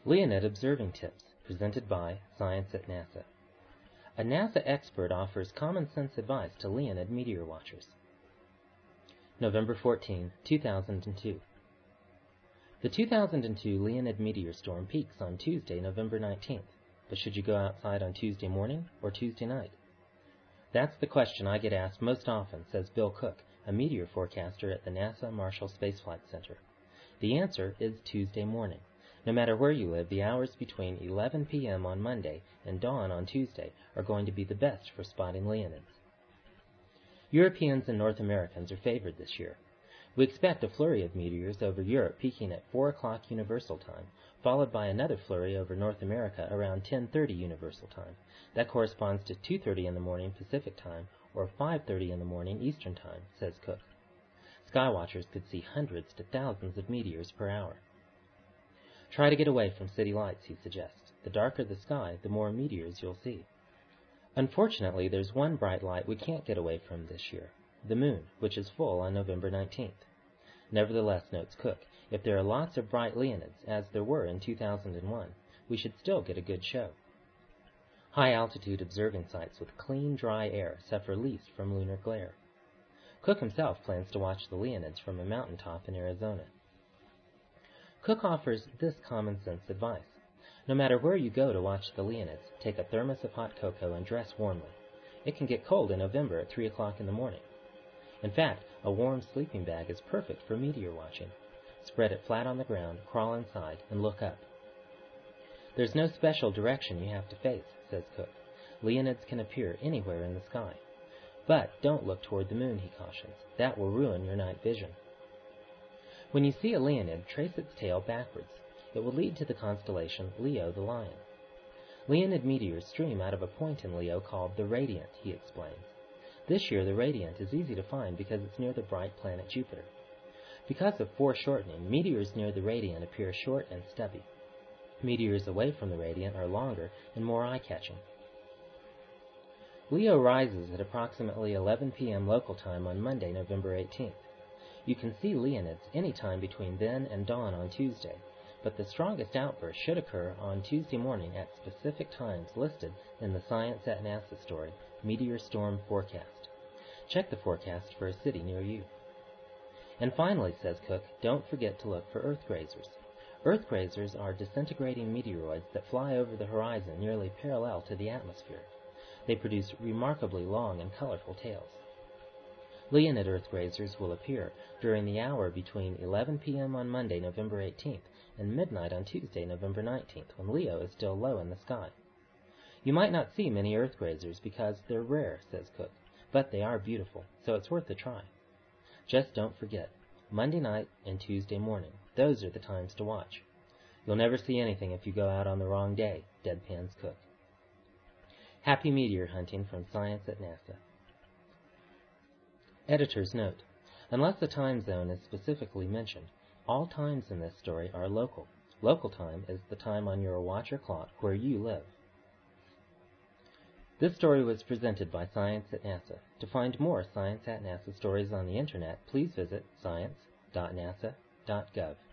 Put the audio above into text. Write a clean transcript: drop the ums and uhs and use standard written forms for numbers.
Leonid Observing Tips, presented by Science at NASA. A NASA expert offers common-sense advice to Leonid meteor watchers. November 14, 2002. The 2002 Leonid meteor storm peaks on Tuesday, November 19th. But should you go outside on Tuesday morning or Tuesday night? That's the question I get asked most often, says Bill Cook, a meteor forecaster at the NASA Marshall Space Flight Center. The answer is Tuesday morning. No matter where you live, the hours between 11 p.m. on Monday and dawn on Tuesday are going to be the best for spotting Leonids. Europeans and North Americans are favored this year. We expect a flurry of meteors over Europe peaking at 4 o'clock Universal Time, followed by another flurry over North America around 10:30 Universal Time. That corresponds to 2:30 in the morning Pacific Time or 5:30 in the morning Eastern Time, says Cook. Skywatchers could see hundreds to thousands of meteors per hour. Try to get away from city lights, he suggests. The darker the sky, the more meteors you'll see. Unfortunately, there's one bright light we can't get away from this year, the moon, which is full on November 19th. Nevertheless, notes Cook, if there are lots of bright Leonids, as there were in 2001, we should still get a good show. High-altitude observing sites with clean, dry air suffer least from lunar glare. Cook himself plans to watch the Leonids from a mountaintop in Arizona. Cook offers this common-sense advice. No matter where you go to watch the Leonids, take a thermos of hot cocoa and dress warmly. It can get cold in November at 3 o'clock in the morning. In fact, a warm sleeping bag is perfect for meteor watching. Spread it flat on the ground, crawl inside, and look up. There's no special direction you have to face, says Cook. Leonids can appear anywhere in the sky. But don't look toward the moon, he cautions. That will ruin your night vision. When you see a Leonid, trace its tail backwards. It will lead to the constellation Leo the Lion. Leonid meteors stream out of a point in Leo called the Radiant, he explains. This year the Radiant is easy to find because it's near the bright planet Jupiter. Because of foreshortening, meteors near the Radiant appear short and stubby. Meteors away from the Radiant are longer and more eye-catching. Leo rises at approximately 11 p.m. local time on Monday, November 18th. You can see Leonids any time between then and dawn on Tuesday, but the strongest outburst should occur on Tuesday morning at specific times listed in the Science at NASA story, Meteor Storm Forecast. Check the forecast for a city near you. And finally, says Cook, don't forget to look for Earth grazers. Earth grazers are disintegrating meteoroids that fly over the horizon nearly parallel to the atmosphere. They produce remarkably long and colorful tails. Leonid Earth grazers will appear during the hour between 11 p.m. on Monday, November 18th, and midnight on Tuesday, November 19th, when Leo is still low in the sky. You might not see many Earth grazers because they're rare, says Cook, but they are beautiful, so it's worth a try. Just don't forget, Monday night and Tuesday morning, those are the times to watch. You'll never see anything if you go out on the wrong day, deadpans Cook. Happy meteor hunting from Science at NASA. Editor's note: unless the time zone is specifically mentioned, all times in this story are local. Local time is the time on your watch or clock where you live. This story was presented by Science at NASA. To find more Science at NASA stories on the Internet, please visit science.nasa.gov.